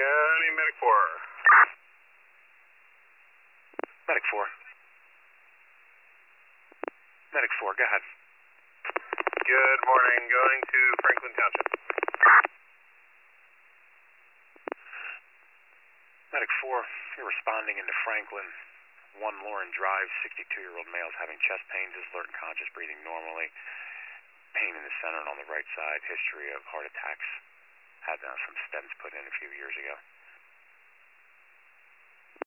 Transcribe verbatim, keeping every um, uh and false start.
County Medic four. Medic four. Medic four, go ahead. Good morning. Going to Franklin Township. Medic four, you're responding into Franklin. One Lauren Drive, sixty-two-year-old male is having chest pains, is alert and conscious, breathing normally. Pain in the center and on the right side. History of heart attacks. Had uh, some stents put in a few years ago.